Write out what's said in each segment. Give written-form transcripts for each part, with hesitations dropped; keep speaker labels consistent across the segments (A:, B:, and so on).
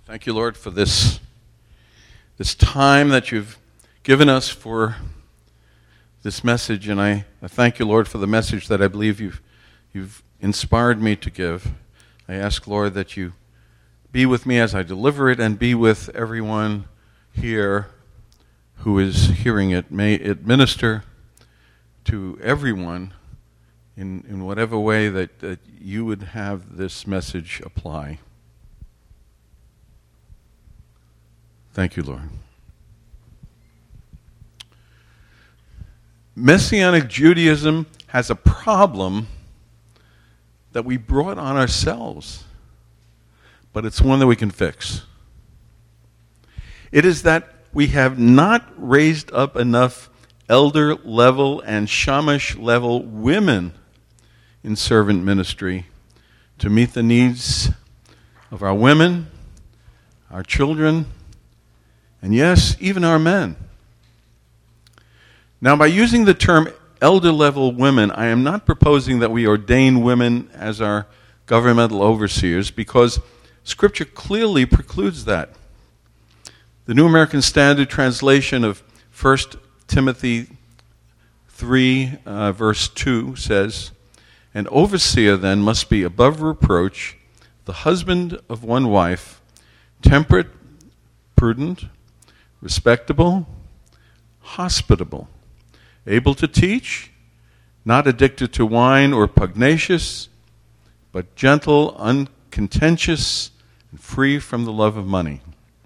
A: Thank you, Lord, for this time that you've given us for this message, and I thank you, Lord, for the message that I believe you've inspired me to give. I ask, Lord, that you be with me as I deliver it and be with everyone here who is hearing it. May it minister to everyone in whatever way that you would have this message apply. Thank you, Lord. Messianic Judaism has a problem that we brought on ourselves, but it's one that we can fix. It is that we have not raised up enough elder level and shamash level women in servant ministry to meet the needs of our women, our children, and yes, even our men. Now, by using the term elder-level women, I am not proposing that we ordain women as our governmental overseers, because Scripture clearly precludes that. The New American Standard Translation of 1 Timothy 3, verse 2 says, "An overseer then must be above reproach, the husband of one wife, temperate, prudent, respectable, hospitable, able to teach, not addicted to wine or pugnacious, but gentle, uncontentious, and free from the love of money."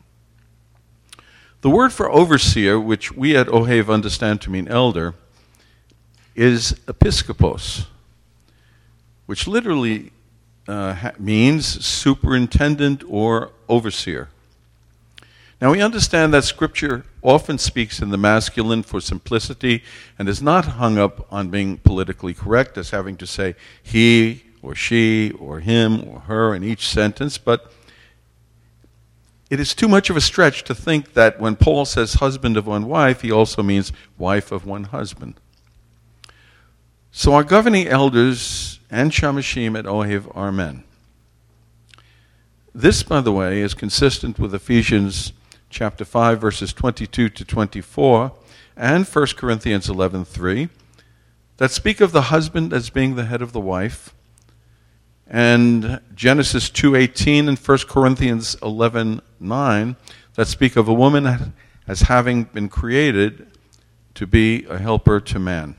A: The word for overseer, which we at Ohev understand to mean elder, is episkopos, which literally means superintendent or overseer. Now, we understand that Scripture often speaks in the masculine for simplicity and is not hung up on being politically correct, as having to say he or she or him or her in each sentence, but it is too much of a stretch to think that when Paul says husband of one wife, he also means wife of one husband. So our governing elders and shamashim at Ohev are men. This, by the way, is consistent with Ephesians chapter 5, verses 22 to 24, and 1 Corinthians 11:3, that speak of the husband as being the head of the wife, and Genesis 2:18 and 1 Corinthians 11:9, that speak of a woman as having been created to be a helper to man.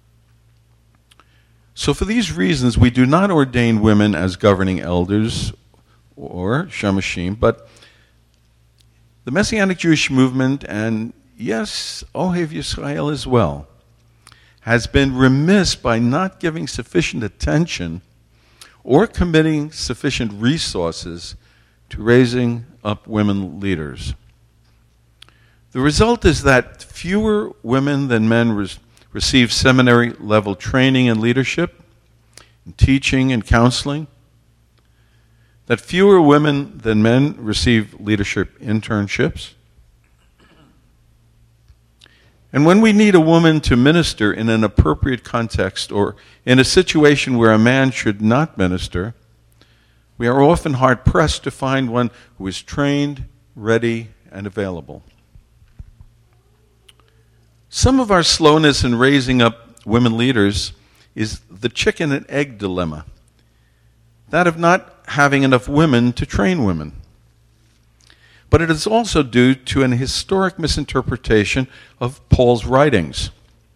A: So for these reasons, we do not ordain women as governing elders or shamashim, but the Messianic Jewish movement, and yes, Ohev Yisrael as well, has been remiss by not giving sufficient attention or committing sufficient resources to raising up women leaders. The result is that fewer women than men receive seminary-level training in leadership, in teaching and counseling, that fewer women than men receive leadership internships. And when we need a woman to minister in an appropriate context or in a situation where a man should not minister, we are often hard-pressed to find one who is trained, ready, and available. Some of our slowness in raising up women leaders is the chicken and egg dilemma, that of not having enough women to train women. But it is also due to an historic misinterpretation of Paul's writings.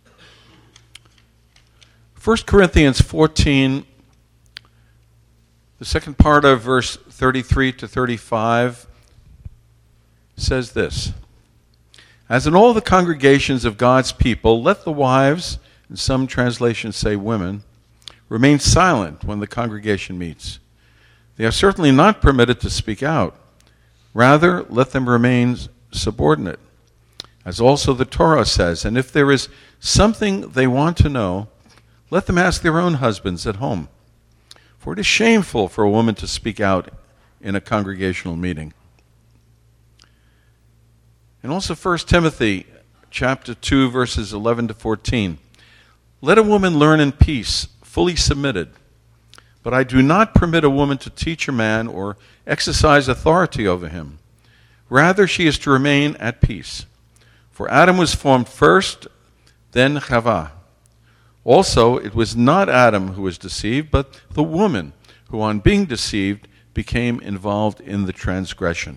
A: 1 Corinthians 14, the second part of verse 33 to 35, says this: "As in all the congregations of God's people, let the wives," and some translations say women, "remain silent when the congregation meets. They are certainly not permitted to speak out. Rather, let them remain subordinate, as also the Torah says, and if there is something they want to know, let them ask their own husbands at home. For it is shameful for a woman to speak out in a congregational meeting." And also 1 Timothy chapter 2, verses 11 to 14. "Let a woman learn in peace, fully submitted. But I do not permit a woman to teach a man or exercise authority over him. Rather, she is to remain at peace. For Adam was formed first, then Chava. Also, it was not Adam who was deceived, but the woman who, on being deceived, became involved in the transgression.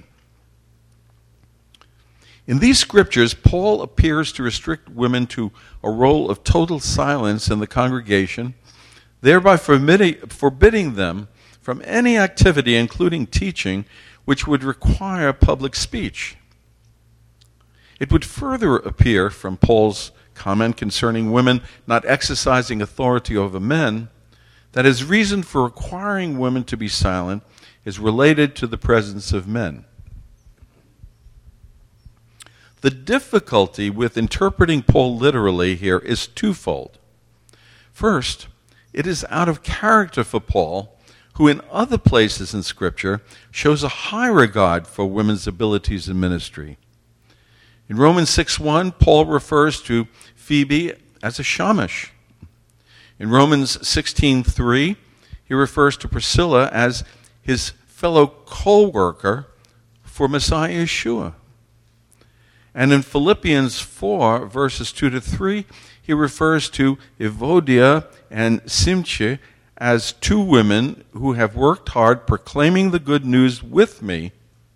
A: In these scriptures, Paul appears to restrict women to a role of total silence in the congregation, thereby forbidding them from any activity, including teaching, which would require public speech. It would further appear from Paul's comment concerning women not exercising authority over men that his reason for requiring women to be silent is related to the presence of men. The difficulty with interpreting Paul literally here is twofold. First, it is out of character for Paul, who in other places in Scripture shows a high regard for women's abilities in ministry. In Romans 6:1, Paul refers to Phoebe as a shamash. In Romans 16:3, he refers to Priscilla as his fellow co-worker for Messiah Yeshua. And in Philippians 4, verses 2-3, he refers to Evodia and Simche as two women who have worked hard proclaiming the good news with me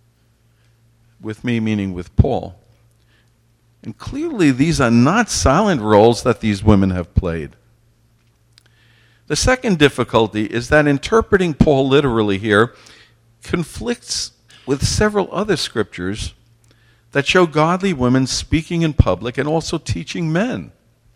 A: meaning with Paul. And clearly these are not silent roles that these women have played. The second difficulty is that interpreting Paul literally here conflicts with several other scriptures that show godly women speaking in public and also teaching men.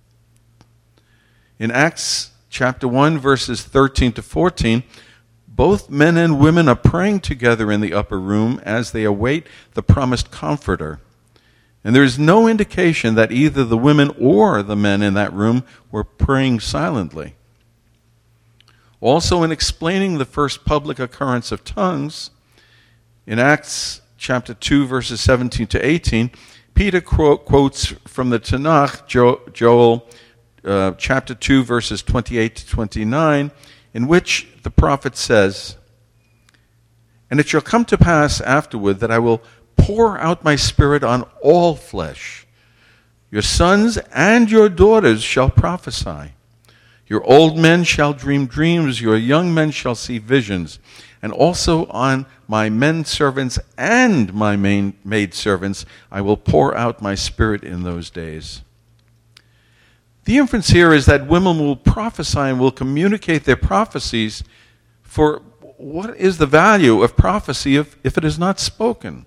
A: In Acts chapter 1, verses 13-14, both men and women are praying together in the upper room as they await the promised comforter. And there is no indication that either the women or the men in that room were praying silently. Also, in explaining the first public occurrence of tongues, in Acts chapter 2, verses 17-18, Peter quotes from the Tanakh, Joel chapter 2, verses 28-29, in which the prophet says, "And it shall come to pass afterward that I will pour out my spirit on all flesh. Your sons and your daughters shall prophesy. Your old men shall dream dreams, your young men shall see visions. And also on my men servants and my maid servants I will pour out my spirit in those days." The inference here is that women will prophesy and will communicate their prophecies, for what is the value of prophecy if it is not spoken?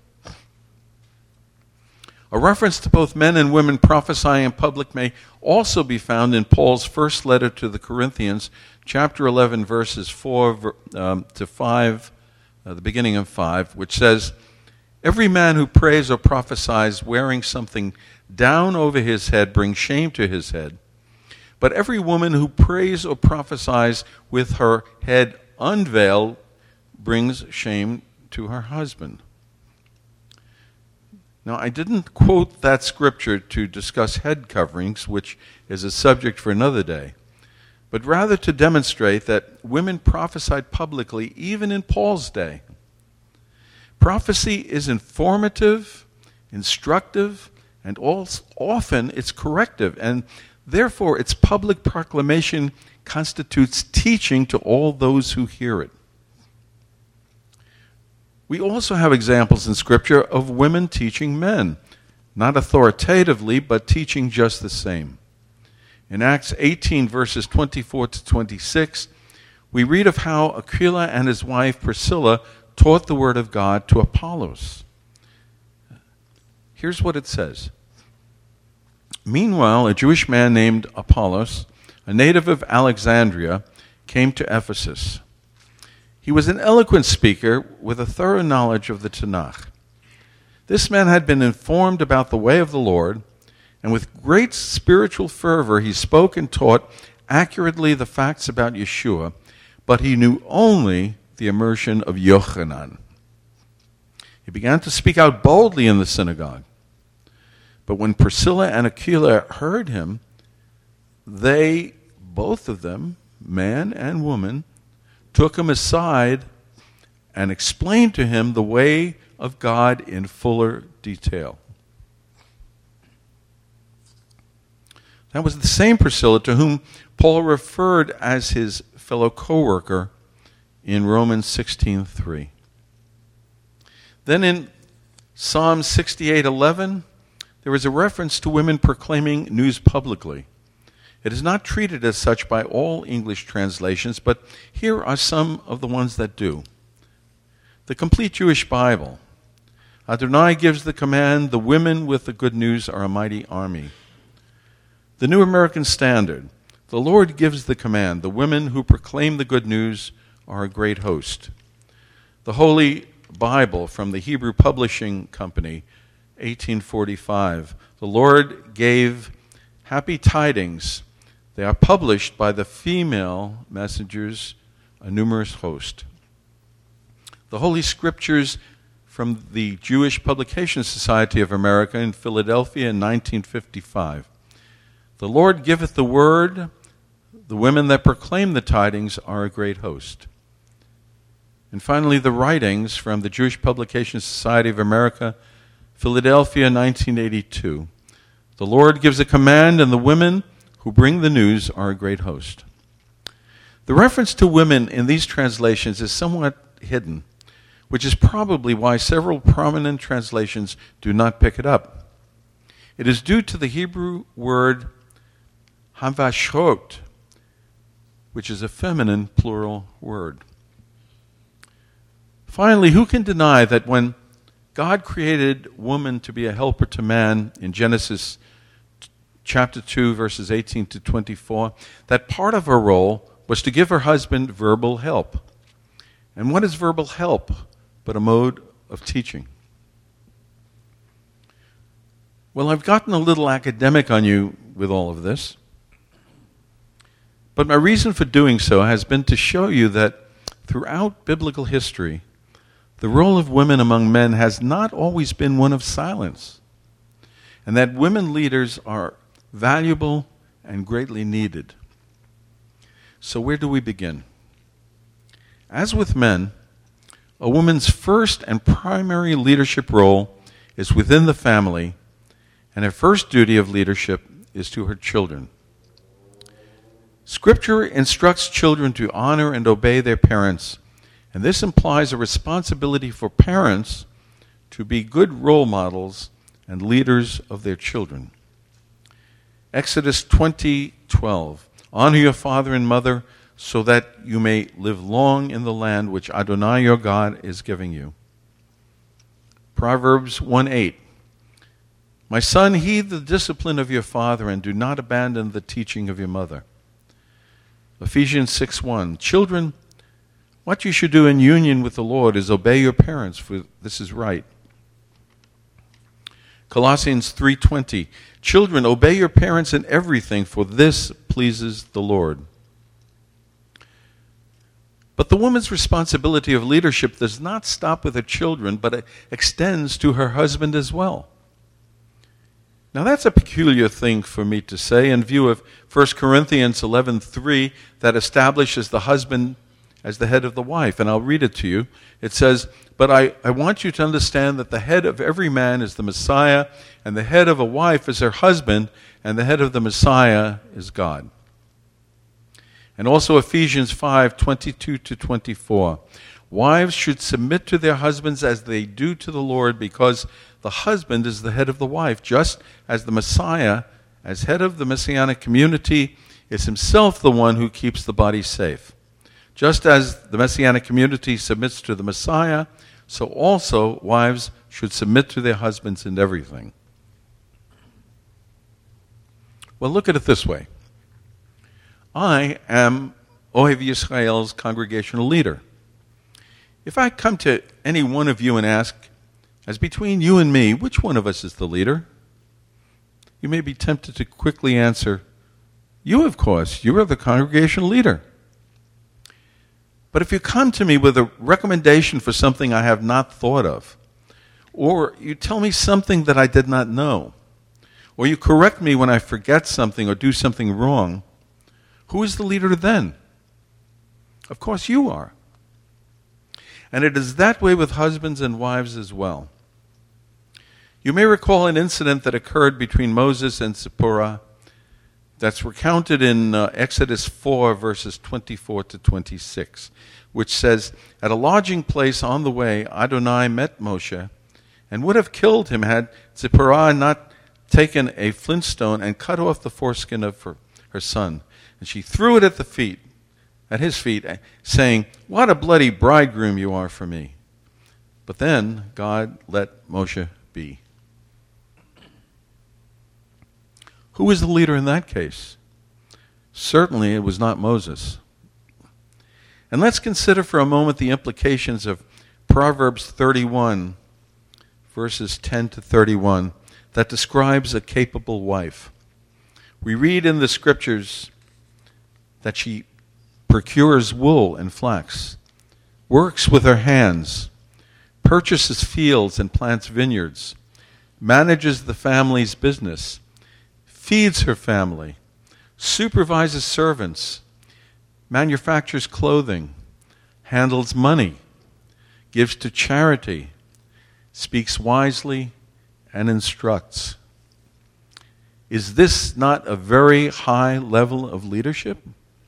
A: A reference to both men and women prophesying in public may also be found in Paul's first letter to the Corinthians, chapter 11, verses 4 to 5, the beginning of 5, which says, "Every man who prays or prophesies wearing something down over his head brings shame to his head. But every woman who prays or prophesies with her head unveiled brings shame to her husband." Now, I didn't quote that scripture to discuss head coverings, which is a subject for another day, but rather to demonstrate that women prophesied publicly even in Paul's day. Prophecy is informative, instructive, and often it's corrective, and therefore its public proclamation constitutes teaching to all those who hear it. We also have examples in Scripture of women teaching men, not authoritatively, but teaching just the same. In Acts 18, verses 24-26, we read of how Aquila and his wife Priscilla taught the word of God to Apollos. Here's what it says. "Meanwhile, a Jewish man named Apollos, a native of Alexandria, came to Ephesus. He was an eloquent speaker with a thorough knowledge of the Tanakh. This man had been informed about the way of the Lord, and with great spiritual fervor he spoke and taught accurately the facts about Yeshua, but he knew only the immersion of Yochanan. He began to speak out boldly in the synagogue. But when Priscilla and Aquila heard him, they, both of them, man and woman, took him aside and explained to him the way of God in fuller detail. That was the same Priscilla to whom Paul referred as his fellow co-worker in Romans 16:3. Then in Psalm 68:11, there is a reference to women proclaiming news publicly. It is not treated as such by all English translations, but here are some of the ones that do. The Complete Jewish Bible. Adonai gives the command, the women with the good news are a mighty army. The New American Standard. The Lord gives the command, the women who proclaim the good news are a great host. The Holy Bible from the Hebrew Publishing Company, 1845. The Lord gave happy tidings. They are published by the female messengers, a numerous host. The Holy Scriptures from the Jewish Publication Society of America in Philadelphia in 1955. The Lord giveth the word, the women that proclaim the tidings are a great host. And finally, the writings from the Jewish Publication Society of America, Philadelphia, 1982. The Lord gives a command, and the women who bring the news are a great host. The reference to women in these translations is somewhat hidden, which is probably why several prominent translations do not pick it up. It is due to the Hebrew word havashot, which is a feminine plural word. Finally, who can deny that when God created woman to be a helper to man in Genesis chapter 2, verses 18 to 24, that part of her role was to give her husband verbal help? And what is verbal help but a mode of teaching? Well, I've gotten a little academic on you with all of this, but my reason for doing so has been to show you that throughout biblical history, the role of women among men has not always been one of silence, and that women leaders are valuable and greatly needed. So where do we begin? As with men, a woman's first and primary leadership role is within the family, and her first duty of leadership is to her children. Scripture instructs children to honor and obey their parents, and this implies a responsibility for parents to be good role models and leaders of their children. Exodus 20:12. Honor your father and mother so that you may live long in the land which Adonai your God is giving you. Proverbs 1:8. My son, heed the discipline of your father and do not abandon the teaching of your mother. Ephesians 6:1. Children, what you should do in union with the Lord is obey your parents, for this is right. Colossians 3:20. Children, obey your parents in everything, for this pleases the Lord. But the woman's responsibility of leadership does not stop with her children, but it extends to her husband as well. Now that's a peculiar thing for me to say in view of 1 Corinthians 11:3 that establishes the husband as the head of the wife. And I'll read it to you. It says, but I want you to understand that the head of every man is the Messiah, and the head of a wife is her husband, and the head of the Messiah is God. And also Ephesians 5:22 to 24. Wives should submit to their husbands as they do to the Lord, because the husband is the head of the wife, just as the Messiah, as head of the Messianic community, is himself the one who keeps the body safe. Just as the Messianic community submits to the Messiah, so also wives should submit to their husbands in everything. Well, look at it this way. I am Ohev Yisrael's congregational leader. If I come to any one of you and ask, as between you and me, which one of us is the leader? You may be tempted to quickly answer, you, of course. You are the congregational leader. But if you come to me with a recommendation for something I have not thought of, or you tell me something that I did not know, or you correct me when I forget something or do something wrong, who is the leader then? Of course you are. And it is that way with husbands and wives as well. You may recall an incident that occurred between Moses and Zipporah that's recounted in Exodus 4, verses 24 to 26, which says, "At a lodging place on the way, Adonai met Moshe and would have killed him had Zipporah not taken a flintstone and cut off the foreskin of her son. And she threw it at his feet, saying, 'What a bloody bridegroom you are for me.' But then God let Moshe be." Who was the leader in that case? Certainly it was not Moses. And let's consider for a moment the implications of Proverbs 31, verses 10 to 31, that describes a capable wife. We read in the scriptures that she procures wool and flax, works with her hands, purchases fields and plants vineyards, manages the family's business, feeds her family, supervises servants, manufactures clothing, handles money, gives to charity, speaks wisely, and instructs. Is this not a very high level of leadership?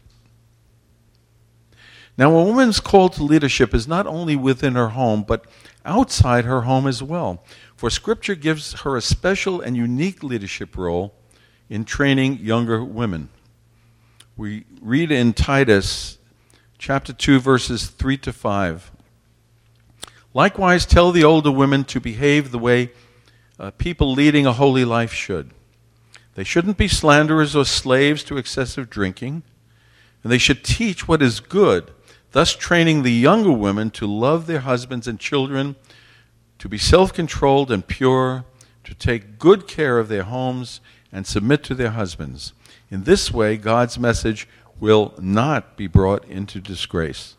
A: Now, a woman's call to leadership is not only within her home, but outside her home as well. For Scripture gives her a special and unique leadership role in training younger women. We read in Titus chapter 2, verses 3 to 5. "Likewise, tell the older women to behave the way people leading a holy life should. They shouldn't be slanderers or slaves to excessive drinking, and they should teach what is good, thus training the younger women to love their husbands and children, to be self-controlled and pure, to take good care of their homes, and submit to their husbands. In this way, God's message will not be brought into disgrace."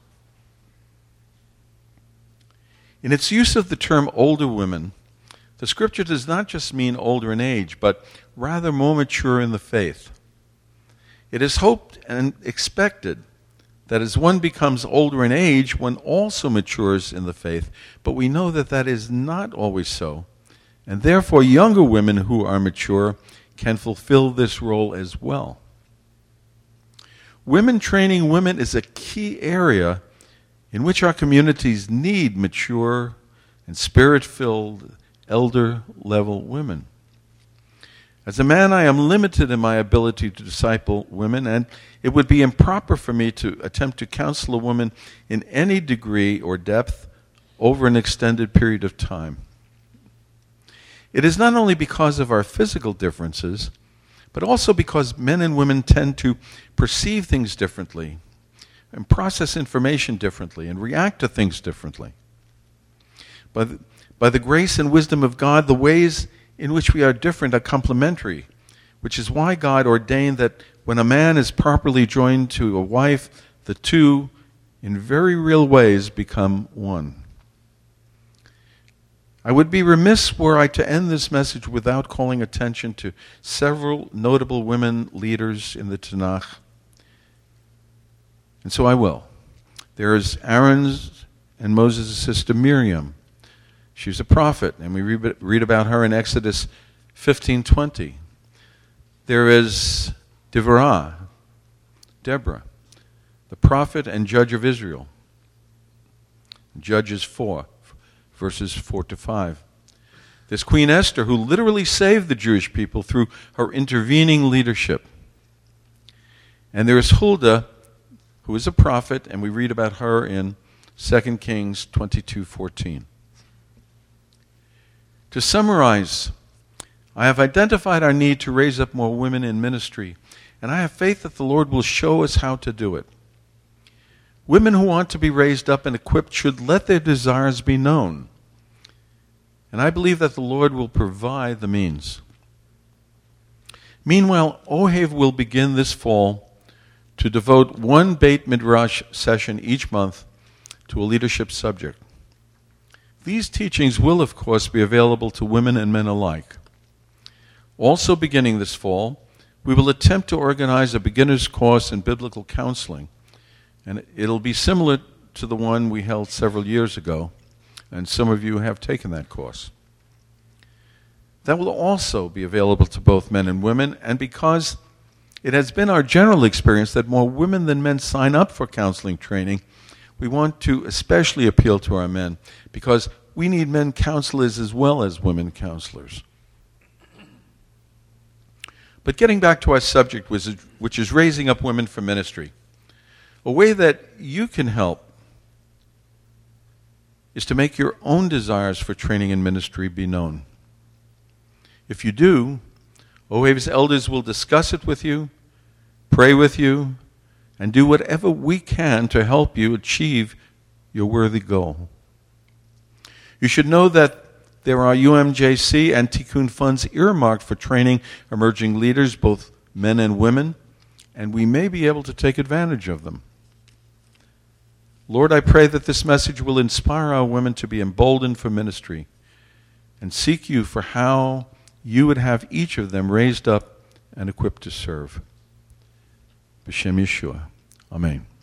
A: In its use of the term older women, the Scripture does not just mean older in age, but rather more mature in the faith. It is hoped and expected that as one becomes older in age, one also matures in the faith, but we know that that is not always so, and therefore younger women who are mature can fulfill this role as well. Women training women is a key area in which our communities need mature and spirit-filled elder-level women. As a man, I am limited in my ability to disciple women, and it would be improper for me to attempt to counsel a woman in any degree or depth over an extended period of time. It is not only because of our physical differences, but also because men and women tend to perceive things differently and process information differently and react to things differently. By the grace and wisdom of God, the ways in which we are different are complementary, which is why God ordained that when a man is properly joined to a wife, the two, in very real ways, become one. I would be remiss were I to end this message without calling attention to several notable women leaders in the Tanakh. And so I will. There is Aaron's and Moses' sister Miriam. She's a prophet, and we read about her in Exodus 15:20. There is Deborah, the prophet and judge of Israel. Judges 4. Verses 4 to 5. There's Queen Esther, who literally saved the Jewish people through her intervening leadership. And there is Huldah, who is a prophet, and we read about her in 2 Kings 22:14. To summarize, I have identified our need to raise up more women in ministry, and I have faith that the Lord will show us how to do it. Women who want to be raised up and equipped should let their desires be known. And I believe that the Lord will provide the means. Meanwhile, Ohev will begin this fall to devote one Beit Midrash session each month to a leadership subject. These teachings will, of course, be available to women and men alike. Also beginning this fall, we will attempt to organize a beginner's course in biblical counseling And it'll be similar to the one we held several years ago, and some of you have taken that course. That will also be available to both men and women, and because it has been our general experience that more women than men sign up for counseling training, we want to especially appeal to our men, because we need men counselors as well as women counselors. But getting back to our subject, which is raising up women for ministry, a way that you can help is to make your own desires for training in ministry be known. If you do, OAV's elders will discuss it with you, pray with you, and do whatever we can to help you achieve your worthy goal. You should know that there are UMJC and Tikkun funds earmarked for training emerging leaders, both men and women, and we may be able to take advantage of them. Lord, I pray that this message will inspire our women to be emboldened for ministry and seek you for how you would have each of them raised up and equipped to serve. B'Shem Yeshua. Amen.